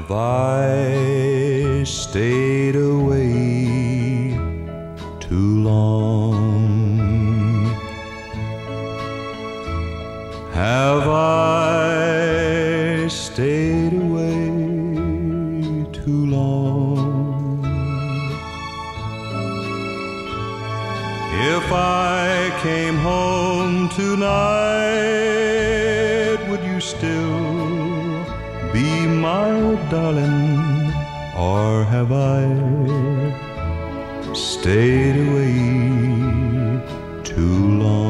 Have I stayed away too long? Have I stayed away too long? If I came home tonight, would you still be my darling, or have I stayed away too long?